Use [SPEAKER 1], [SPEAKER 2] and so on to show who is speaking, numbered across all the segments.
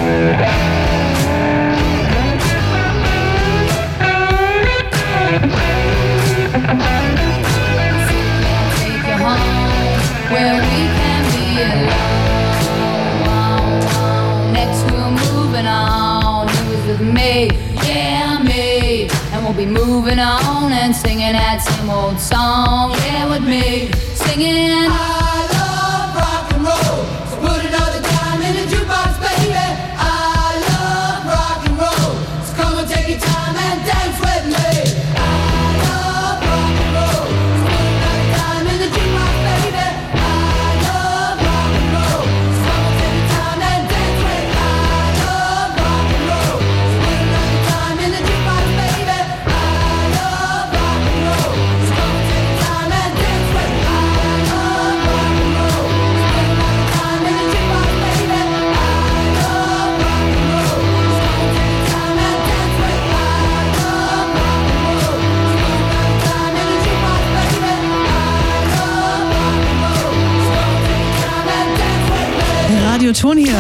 [SPEAKER 1] Where we can be alone. Next we're moving on. It was with me, yeah, me. And we'll be moving on and singing that same old song. Yeah, with me, singing I love rock and roll. So put another dime in the jukebox, baby. I love rock and roll. So come and take your time and dance with me. I love rock and roll. So put another dime in the jukebox, baby.
[SPEAKER 2] Radioton hier.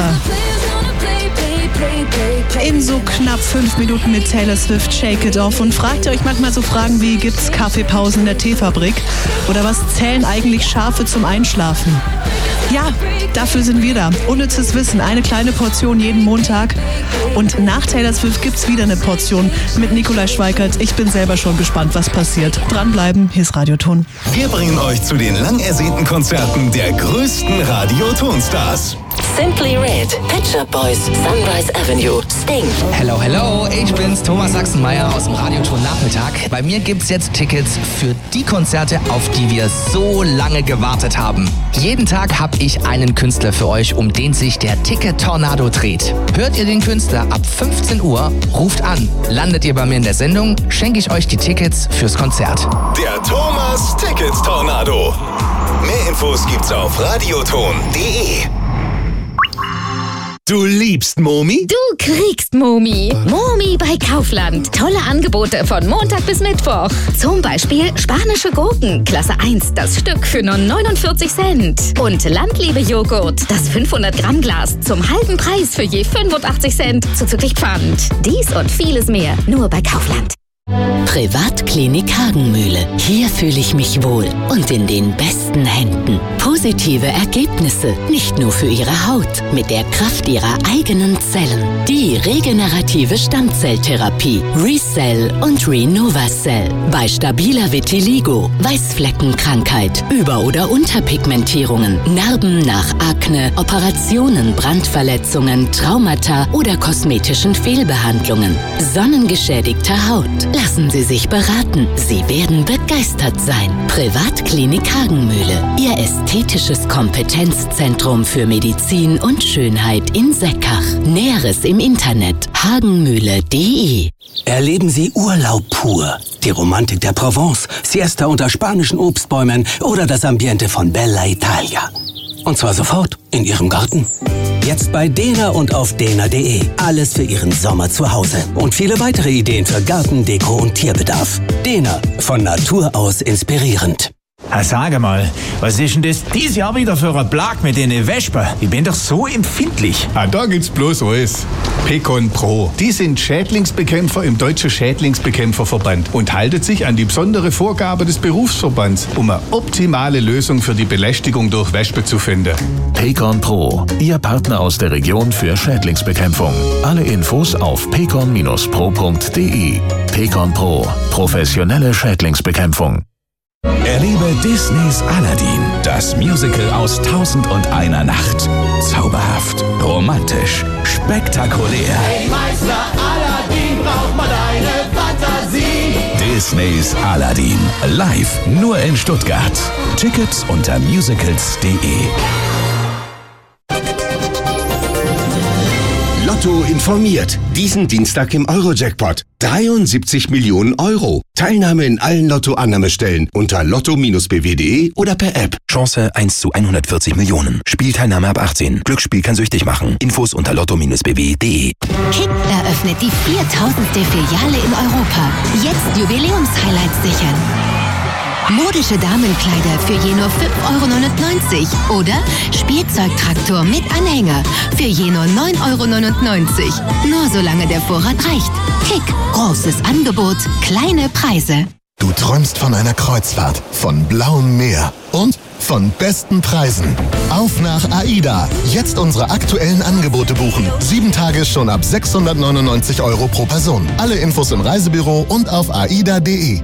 [SPEAKER 2] In so knapp 5 Minuten mit Taylor Swift, Shake It Off. Und fragt ihr euch manchmal so Fragen wie, gibt's Kaffeepausen in der Teefabrik? Oder was zählen eigentlich Schafe zum Einschlafen? Ja, dafür sind wir da. Unnützes Wissen, eine kleine Portion jeden Montag. Und nach Taylor Swift gibt's wieder eine Portion mit Nikolai Schweikert. Ich bin selber schon gespannt, was passiert. Dranbleiben, hier ist Radioton.
[SPEAKER 3] Wir bringen euch zu den lang ersehnten Konzerten der größten Radiotonsstars.
[SPEAKER 4] Simply Red, Pet Shop Boys, Sunrise Avenue, Sting.
[SPEAKER 5] Hello, hello, ich bin's, Thomas Sachsenmeier aus dem Radioton Nachmittag. Bei mir gibt's jetzt Tickets für die Konzerte, auf die wir so lange gewartet haben. Jeden Tag habe ich einen Künstler für euch, um den sich der Ticket-Tornado dreht. Hört ihr den Künstler ab 15 Uhr, ruft an. Landet ihr bei mir in der Sendung, schenke ich euch die Tickets fürs Konzert.
[SPEAKER 3] Der Thomas Ticket-Tornado. Mehr Infos gibt's auf radioton.de. Du liebst Momi?
[SPEAKER 6] Du kriegst Momi. Momi bei Kaufland. Tolle Angebote von Montag bis Mittwoch. Zum Beispiel spanische Gurken, Klasse 1, das Stück für nur 49 Cent. Und Landliebe-Joghurt, das 500-Gramm-Glas zum halben Preis für je 85 Cent zuzüglich Pfand. Dies und vieles mehr nur bei Kaufland.
[SPEAKER 4] Privatklinik Hagenmühle. Hier fühle ich mich wohl und in den besten Händen. Positive Ergebnisse, nicht nur für Ihre Haut, mit der Kraft Ihrer eigenen Zellen. Die regenerative Stammzelltherapie ReCell und RenovaCell. Bei stabiler Vitiligo, Weißfleckenkrankheit, Über- oder Unterpigmentierungen, Narben nach Akne, Operationen, Brandverletzungen, Traumata oder kosmetischen Fehlbehandlungen. Sonnengeschädigter Haut. Lassen Sie sich beraten. Sie werden begeistert sein. Privatklinik Hagenmühle. Ihr ästhetisches Kompetenzzentrum für Medizin und Schönheit in Seckach. Näheres im Internet hagenmühle.de.
[SPEAKER 7] Erleben Sie Urlaub pur. Die Romantik der Provence, Siesta unter spanischen Obstbäumen oder das Ambiente von Bella Italia. Und zwar sofort in Ihrem Garten. Jetzt bei Dena und auf dena.de. Alles für Ihren Sommer zu Hause. Und viele weitere Ideen für Garten, Deko und Tierbedarf. Dena, von Natur aus inspirierend.
[SPEAKER 8] Sag mal, was ist denn das dieses Jahr wieder für ein Plag mit den Wespen? Ich bin doch so empfindlich.
[SPEAKER 9] Da gibt's bloß alles. Pecon Pro. Die sind Schädlingsbekämpfer im Deutschen Schädlingsbekämpferverband und halten sich an die besondere Vorgabe des Berufsverbands, um eine optimale Lösung für die Belästigung durch Wespen zu finden.
[SPEAKER 10] Pecon Pro, Ihr Partner aus der Region für Schädlingsbekämpfung. Alle Infos auf pecon-pro.de. Pecon Pro, professionelle Schädlingsbekämpfung.
[SPEAKER 11] Erlebe Disneys Aladdin, das Musical aus 1001 Nacht. Zauberhaft, romantisch, spektakulär.
[SPEAKER 1] Hey Meister Aladdin, braucht mal deine Fantasie.
[SPEAKER 11] Disneys Aladdin, live nur in Stuttgart. Tickets unter musicals.de.
[SPEAKER 12] Lotto informiert. Diesen Dienstag im Eurojackpot. 73 Millionen Euro. Teilnahme in allen Lotto-Annahmestellen unter lotto-bw.de oder per App.
[SPEAKER 13] Chance 1 zu 140 Millionen. Spielteilnahme ab 18. Glücksspiel kann süchtig machen. Infos unter lotto-bw.de.
[SPEAKER 14] Kick eröffnet die 4000. Filiale in Europa. Jetzt Jubiläumshighlights sichern. Modische Damenkleider für je nur 5,99 € oder Spielzeugtraktor mit Anhänger für je nur 9,99 €. Nur solange der Vorrat reicht. Kick, großes Angebot, kleine Preise.
[SPEAKER 15] Du träumst von einer Kreuzfahrt, von blauem Meer und von besten Preisen. Auf nach AIDA. Jetzt unsere aktuellen Angebote buchen. 7 Tage schon ab 699 € pro Person. Alle Infos im Reisebüro und auf aida.de.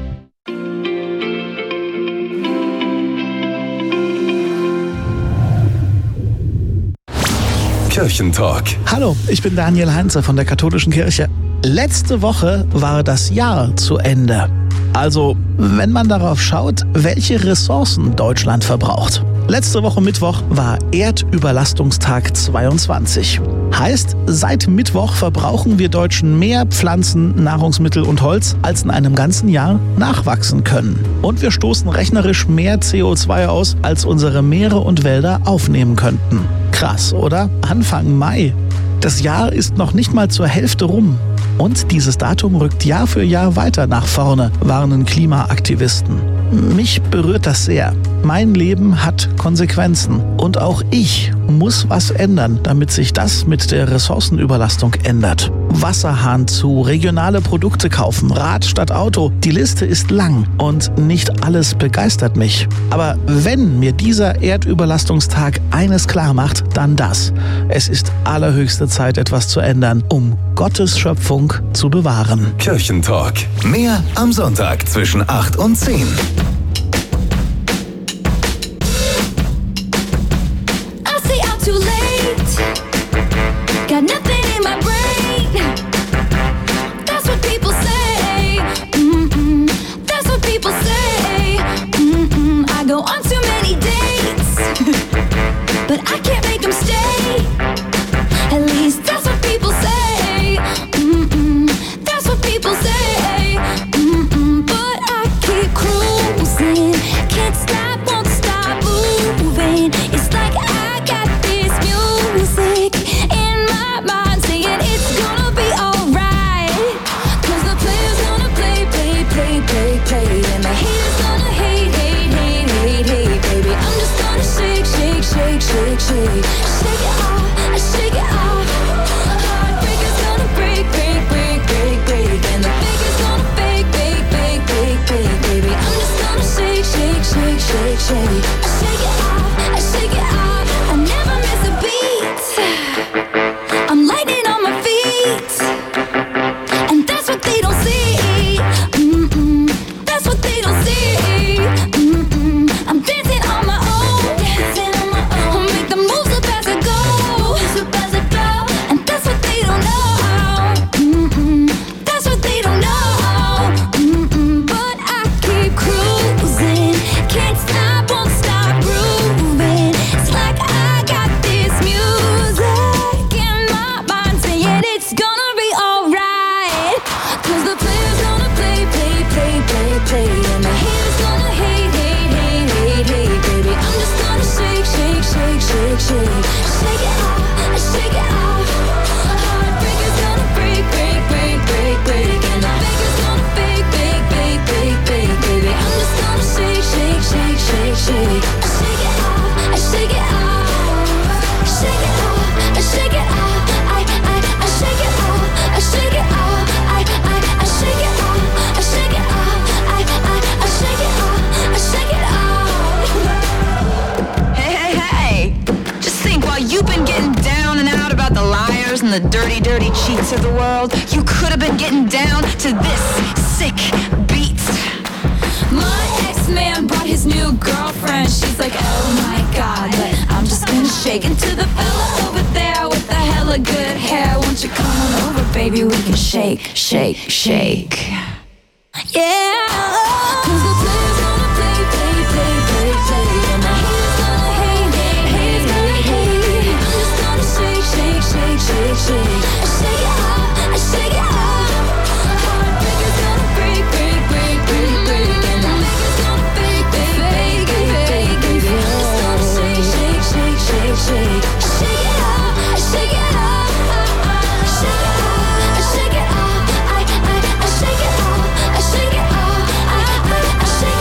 [SPEAKER 3] Kirchentalk.
[SPEAKER 16] Hallo, ich bin Daniel Heinze von der Katholischen Kirche. Letzte Woche war das Jahr zu Ende. Also, wenn man darauf schaut, welche Ressourcen Deutschland verbraucht. Letzte Woche Mittwoch war Erdüberlastungstag 22. Heißt, seit Mittwoch verbrauchen wir Deutschen mehr Pflanzen, Nahrungsmittel und Holz, als in einem ganzen Jahr nachwachsen können. Und wir stoßen rechnerisch mehr CO2 aus, als unsere Meere und Wälder aufnehmen könnten. Krass, oder? Anfang Mai. Das Jahr ist noch nicht mal zur Hälfte rum. Und dieses Datum rückt Jahr für Jahr weiter nach vorne, warnen Klimaaktivisten. Mich berührt das sehr. Mein Leben hat Konsequenzen. Und auch ich muss was ändern, damit sich das mit der Ressourcenüberlastung ändert. Wasserhahn zu, regionale Produkte kaufen, Rad statt Auto. Die Liste ist lang und nicht alles begeistert mich. Aber wenn mir dieser Erdüberlastungstag eines klar macht, dann das. Es ist allerhöchste Zeit, etwas zu ändern, um Gottes Schöpfung zu bewahren.
[SPEAKER 3] Kirchentalk. Mehr am Sonntag zwischen 8 und 10.
[SPEAKER 1] Too late. Got nothing in my brain. That's what people say. That's what people say. I go on too many dates, but I can't make them stay. At least that's what people say. That's what people say. But I keep cruising. Can't stop, won't stop moving. It's like I got music in my mind saying it's gonna be alright. Cause the player's gonna play, play, play, play, play. And the haters gonna hate, hate, hate, hate, hate. Baby, I'm just gonna shake, shake, shake, shake, shake. Shake it off, shake it off. Heartbreaker's gonna break, break, break, break, break. And the faker's gonna fake, fake, fake, fake, fake. Baby, I'm just gonna shake, shake, shake, shake, shake. Shake it off, shake it off. I never miss a beat. I'm lightning on my feet, and that's what they don't see. That's what they don't see. I'm dancing on my own, dancing on my own. Make the moves up as I go, and that's what they don't know. That's what they don't know. But I keep cruising, can't stop, won't stop grooving. It's like I got this music in my mind saying it's gonna be alright. Cause the player's gonna play, play, play, play, play. And the haters gonna hate, hate, hate, hate, hate. Baby, I'm just gonna shake, shake, shake, shake, shake. Shake it off, shake it off. Heartbreaker's gonna break, break, break, break, break. And the faker's gonna fake, fake, fake, fake, fake. Baby, I'm just gonna shake, shake, shake, shake, shake. Shake it off, shake it off. Shake it off, shake it off. I shake it off, shake it off. I shake it off, shake it off. I shake it off, shake it off.
[SPEAKER 17] Hey, hey, hey! Just think, while you've been getting down and out about the liars and the dirty, dirty cheats of the world, you could have been getting down to this sick beat.
[SPEAKER 1] My ex-man brought his new girlfriend. She's like, oh my god, but I'm just gonna shake into the fella over there with the hella good hair. Won't you come on over, baby? We can shake, shake, shake. Yeah. Cause the player's gonna play, play, play, play, play. And the haters gonna hate, hate, hate, hate, hate. I'm just gonna shake, shake, shake, shake, shake. Shake it off, shake it off. Heartbreaker's gonna break, break, break, break, break. And the faker's gonna fake, fake, fake, fake, fake. Baby, I'm just gonna shake, shake, shake, shake, shake. Shake it off, shake it off. Shake it off, shake it off. I shake it off, shake it off. I shake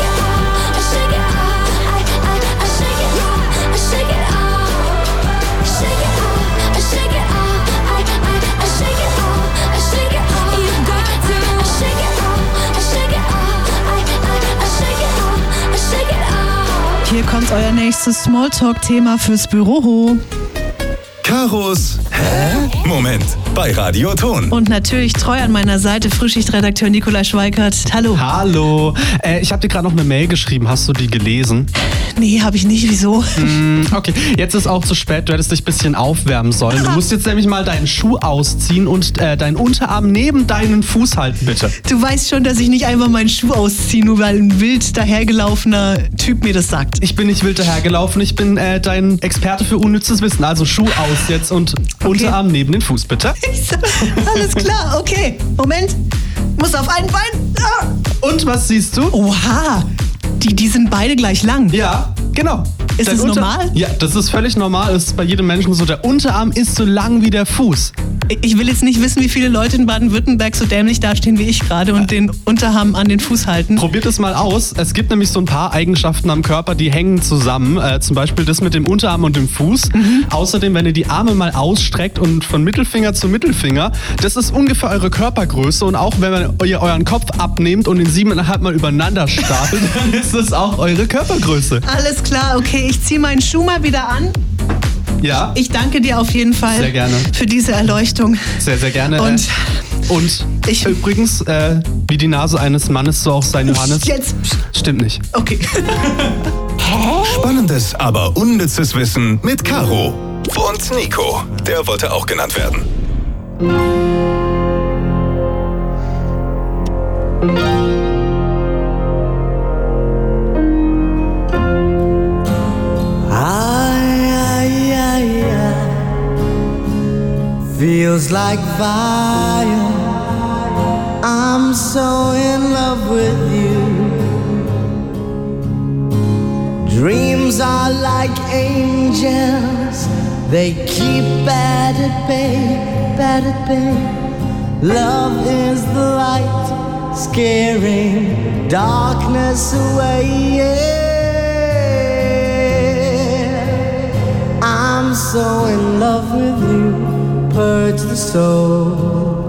[SPEAKER 2] euer nächstes Smalltalk-Thema fürs Büro.
[SPEAKER 3] Karos Moment bei Radio Ton.
[SPEAKER 2] Und natürlich treu an meiner Seite Frühschichtredakteur Nikolai Schweikert. Hallo.
[SPEAKER 18] Hallo. Ich habe dir gerade noch eine Mail geschrieben. Hast du die gelesen?
[SPEAKER 2] Nee, habe ich nicht. Wieso?
[SPEAKER 18] Okay, jetzt ist auch zu spät. Du hättest dich ein bisschen aufwärmen sollen. Du musst jetzt nämlich mal deinen Schuh ausziehen und deinen Unterarm neben deinen Fuß halten, bitte.
[SPEAKER 2] Du weißt schon, dass ich nicht einfach meinen Schuh ausziehe, nur weil ein wild dahergelaufener Typ mir das sagt.
[SPEAKER 18] Ich bin nicht wild dahergelaufen. Ich bin dein Experte für unnützes Wissen. Also Schuh aus jetzt und Unterarm neben den Fuß, bitte.
[SPEAKER 2] Alles klar, okay. Moment. Muss auf ein Bein. Ah.
[SPEAKER 18] Und was siehst du?
[SPEAKER 2] Oha. Die sind beide gleich lang.
[SPEAKER 18] Ja, genau.
[SPEAKER 2] Ist das normal?
[SPEAKER 18] Ja, das ist völlig normal. Das ist bei jedem Menschen so. Der Unterarm ist so lang wie der Fuß.
[SPEAKER 2] Ich will jetzt nicht wissen, wie viele Leute in Baden-Württemberg so dämlich dastehen wie ich gerade und den Unterarm an den Fuß halten.
[SPEAKER 18] Probiert es mal aus. Es gibt nämlich so ein paar Eigenschaften am Körper, die hängen zusammen. Zum Beispiel das mit dem Unterarm und dem Fuß. Außerdem, wenn ihr die Arme mal ausstreckt und von Mittelfinger zu Mittelfinger, das ist ungefähr eure Körpergröße. Und auch wenn ihr euren Kopf abnehmt und den 7,5 Mal übereinander stapelt, dann ist das auch eure Körpergröße.
[SPEAKER 2] Alles klar, okay. Ich ziehe meinen Schuh mal wieder an.
[SPEAKER 18] Ja.
[SPEAKER 2] Ich danke dir auf jeden Fall
[SPEAKER 18] sehr gerne
[SPEAKER 2] für diese Erleuchtung.
[SPEAKER 18] Sehr, sehr gerne.
[SPEAKER 2] Und
[SPEAKER 18] ich übrigens, wie die Nase eines Mannes, so auch sein Johannes.
[SPEAKER 2] Jetzt.
[SPEAKER 18] Stimmt nicht.
[SPEAKER 2] Okay.
[SPEAKER 3] Spannendes, aber unnützes Wissen mit Caro. Und Nico, der wollte auch genannt werden.
[SPEAKER 19] Feels like fire. I'm so in love with you. Dreams are like angels. They keep bad at bay. Love is the light, scaring darkness away. Yeah. I'm so in love with you. Purge the soul.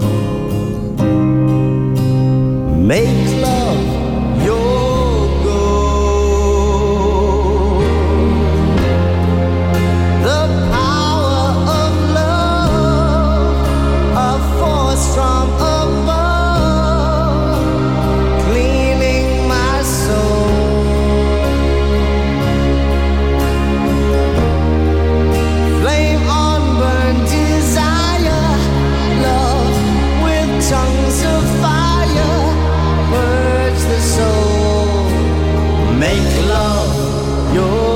[SPEAKER 19] Make love your goal. The power of love, a force from above, cleaning my soul. Flame on burn desire. Tongues of fire, purge the soul, make love your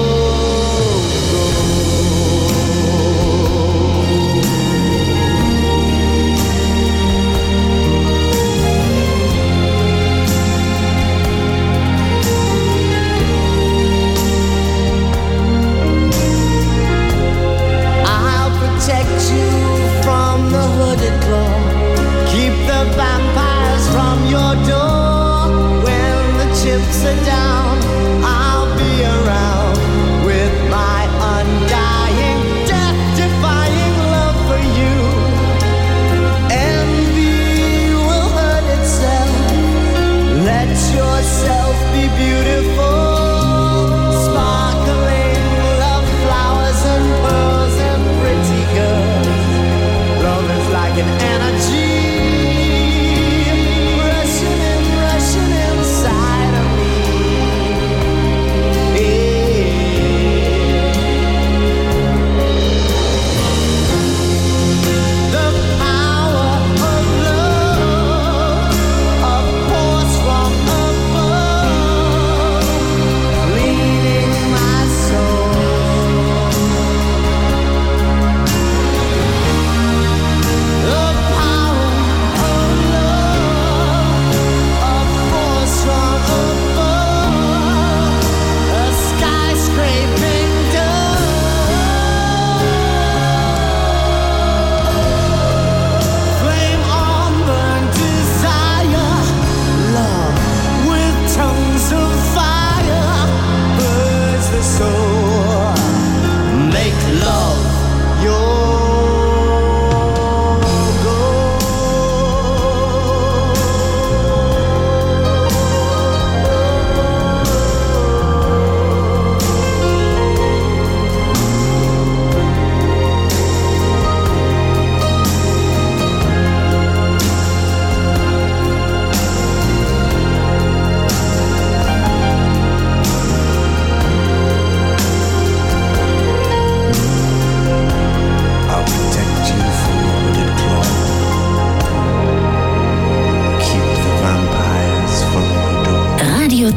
[SPEAKER 19] I'll protect you from the hooded claw. Keep the vampires from your door. When the chips are down, I'll be around with my undying, death-defying love for you. Envy will hurt itself. Let yourself be beautiful. Sparkling love flowers and pearls and pretty girls. Love is like an energy. Rushing inside of me.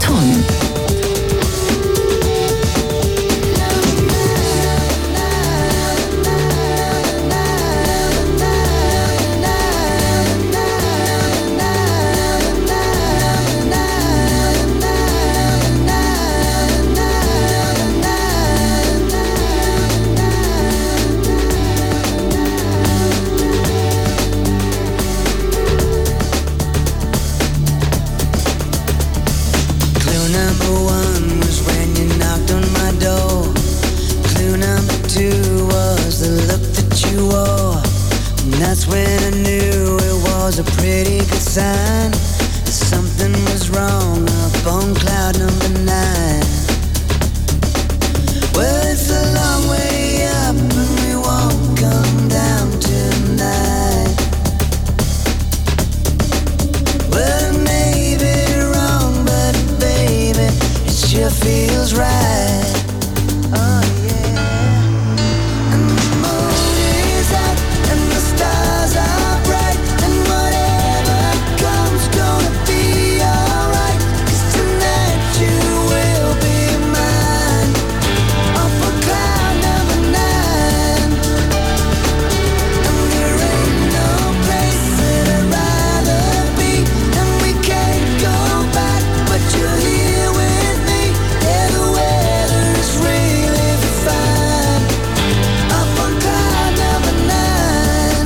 [SPEAKER 4] Ton.
[SPEAKER 19] That's when I knew it was a pretty good sign. Something was wrong up on cloud number 9. Well, it's a long way up and we won't come down tonight. Well, it may be wrong, but baby, it sure feels right. Oh yeah. And the moon is out and the stars are bright, and whatever comes gonna be alright, 'cause tonight you will be mine, up on cloud number 9. And there ain't no place that I'd rather be, and we can't go back, but you're here with me. Yeah, the weather is really fine, up on cloud number 9.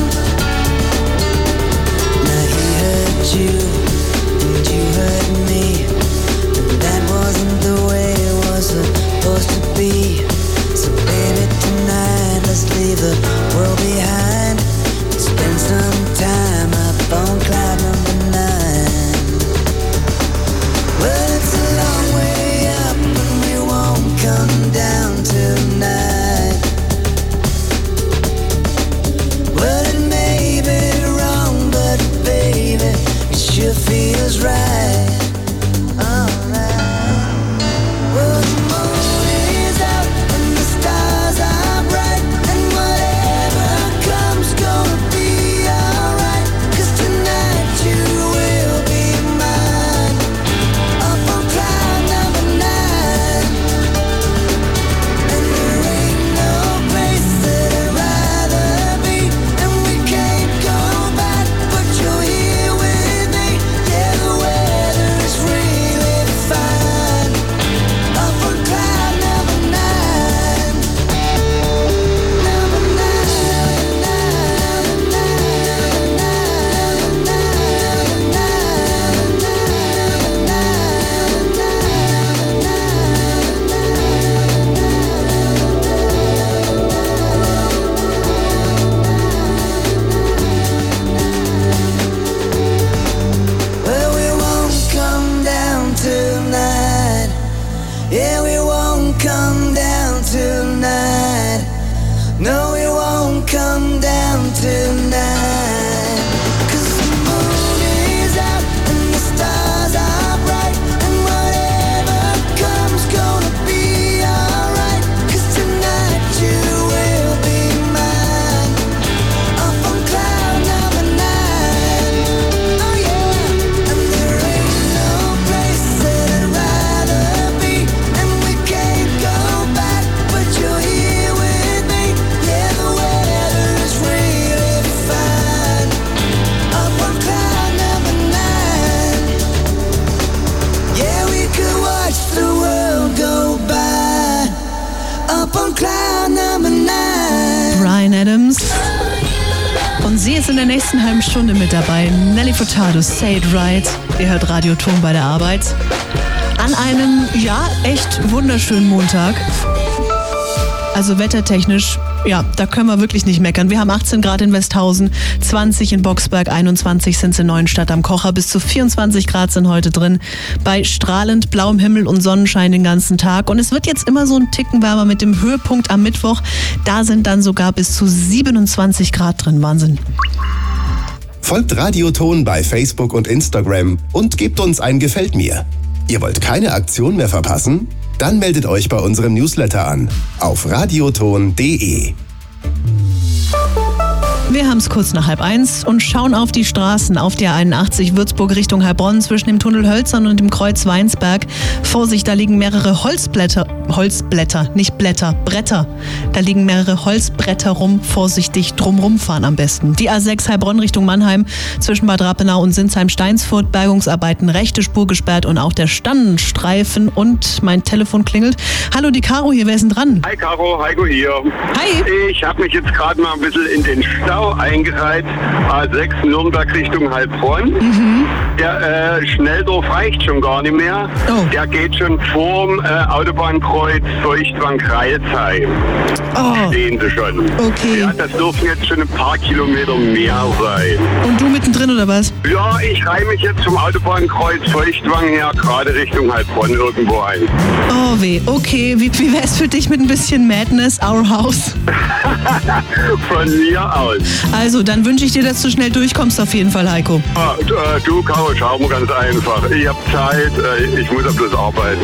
[SPEAKER 19] Now he hurt you, and you hurt me, and that wasn't the way it was supposed to be. So baby, tonight let's leave the world behind and spend some time up on cloud number 9. Well, it's a long way up and we won't come down tonight. Well, it may be wrong, but baby, it sure feels right. Alright. Well, the moon is out and the stars are bright, and whatever comes gonna be alright, 'cause tonight you will be mine, up on cloud number 9. And there ain't no place that I'd rather be, and we can't go back, but you're here with me. Yeah, the weather is really fine, up on cloud number 9. Number 9. Well, we won't come down tonight. Yeah, we won't come down tonight. No, we won't come down tonight. 'Cause the moon is out and the stars are bright, and whatever comes gonna be alright, 'cause tonight you will be mine, up on cloud number 9. Oh yeah. And there ain't no place that I'd rather be, and we can't go back, but you're here with me. Yeah, the weather is really fine, up on cloud number 9. Yeah, we could watch the world go by, up on cloud number 9.
[SPEAKER 2] Bryan Adams. Und sie ist in der nächsten halben Stunde mit dabei. Nelly Furtado, Say It Right. Ihr hört Radio Ton bei der Arbeit. An einem, ja, echt wunderschönen Montag. Also wettertechnisch, ja, da können wir wirklich nicht meckern. Wir haben 18 Grad in Westhausen, 20 in Boxberg, 21 sind es in Neuenstadt am Kocher, bis zu 24 Grad sind heute drin. Bei strahlend blauem Himmel und Sonnenschein den ganzen Tag. Und es wird jetzt immer so ein Ticken wärmer mit dem Höhepunkt am Mittwoch. Da sind dann sogar bis zu 27 Grad drin. Wahnsinn.
[SPEAKER 12] Folgt Radio Ton bei Facebook und Instagram und gebt uns ein Gefällt mir. Ihr wollt keine Aktion mehr verpassen? Dann meldet euch bei unserem Newsletter an auf radioton.de.
[SPEAKER 2] Wir haben es kurz nach 12:30 und schauen auf die Straßen auf der 81 Würzburg Richtung Heilbronn zwischen dem Tunnel Hölzern und dem Kreuz Weinsberg. Vorsicht, da liegen mehrere Bretter. Da liegen mehrere Holzbretter rum. Vorsichtig drumrum fahren am besten. Die A6 Heilbronn Richtung Mannheim zwischen Bad Rappenau und Sinsheim-Steinsfurt. Bergungsarbeiten, rechte Spur gesperrt und auch der Stannenstreifen. Und mein Telefon klingelt. Hallo, die Caro hier, wer ist denn dran?
[SPEAKER 20] Hi Caro, Heiko hier.
[SPEAKER 2] Hi.
[SPEAKER 20] Ich habe mich jetzt gerade mal ein bisschen in den Stau eingereiht. A6 Nürnberg Richtung Heilbronn. Der Schnelldorf reicht schon gar nicht mehr.
[SPEAKER 2] Oh.
[SPEAKER 20] Der geht schon vorm Autobahnkreuz Feuchtwank-Kreilsheim. Stehen sie schon.
[SPEAKER 2] Okay.
[SPEAKER 20] Ja, das dürfen jetzt schon ein paar Kilometer mehr sein.
[SPEAKER 2] Und du mittendrin oder was?
[SPEAKER 20] Ja, ich reihe mich jetzt vom Autobahnkreuz Feuchtwank her gerade Richtung Heilbronn irgendwo ein.
[SPEAKER 2] Oh weh, okay. Wie wär's für dich mit ein bisschen Madness, Our House?
[SPEAKER 20] Von mir aus.
[SPEAKER 2] Also, dann wünsche ich dir, dass du schnell durchkommst auf jeden Fall, Heiko.
[SPEAKER 20] Du, Caro, schau mal ganz einfach. Ich hab Zeit, ich muss ja bloß arbeiten.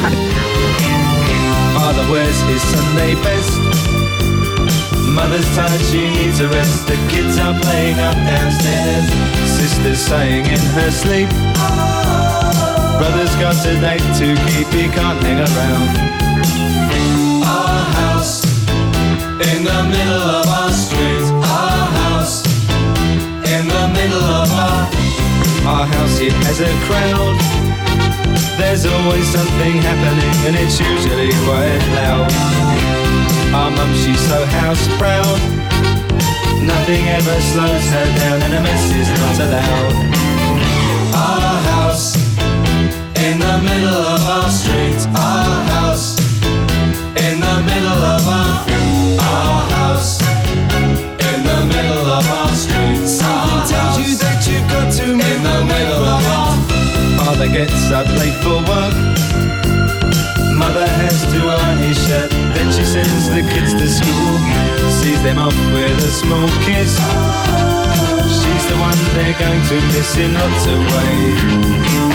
[SPEAKER 21] Father wears his Sunday best. Mother's tired, she needs a rest. The kids are playing up downstairs. Sister's sighing in her sleep. Brother's got a date to keep, he can't hang around. Our house in the middle of our street. Our house in the middle of our house, it has a crowd. There's always something happening and it's usually quite loud. Our mum, she's so house proud. Nothing ever slows her down and a mess is not allowed. Our house in the middle of our street. Our house in the middle of our house in the middle of our street. Something tells you that you've got to move in the middle of our Father gets up late for work. Mother has to iron his shirt. Then she sends the kids to school. Sees them off with a small kiss. She's the one they're going to miss in lots of ways.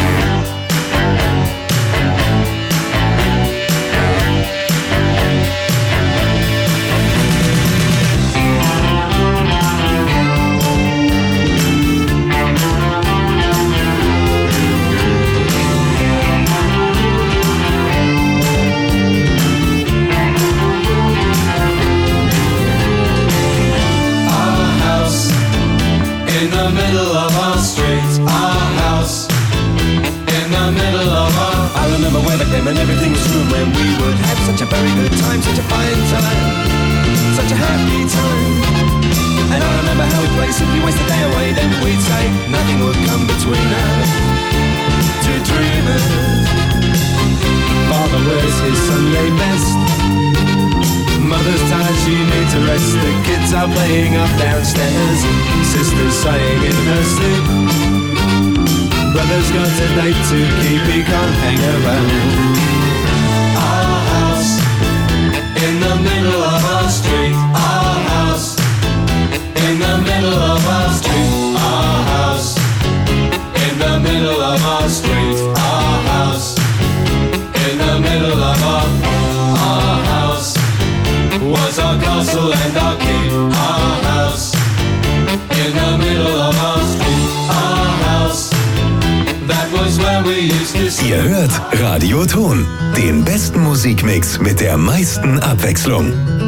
[SPEAKER 21] In the middle of our street, our house. In the middle of our I remember when I came and everything was true. When we would have such a very good time, such a fine time, such a happy time. And I remember how we'd play, simply waste the day away. Then we'd say nothing would come between us, two dreamers. Father wears his Sunday best. Mother's tired, she needs a rest. The kids are playing up downstairs. Sister's sighing in her sleep. Brother's got a date to keep, he can't hang around. Our house in the middle of our street. Our house in the middle of our street. Our house in the middle of our street. Our house in the middle of our house was our castle and our keep. Our house in the middle of our street. Our house, that was where we used to sleep.
[SPEAKER 3] Ihr hört Radio Ton, den besten Musikmix mit der meisten Abwechslung.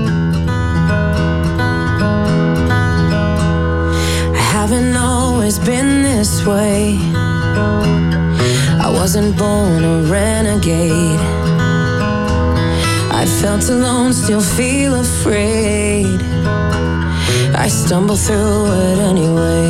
[SPEAKER 22] I haven't always been this way. I wasn't born a renegade. I felt alone, still feel afraid. I stumble through it anyway.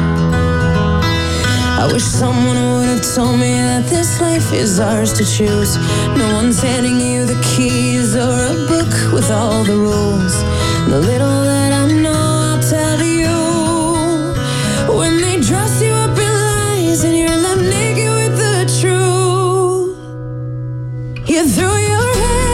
[SPEAKER 22] I wish someone would have told me that this life is ours to choose. No one's handing you the keys or a book with all the rules. The little that I know I'll tell to you. When they dress you up in lies and you're left naked with the truth, you threw your head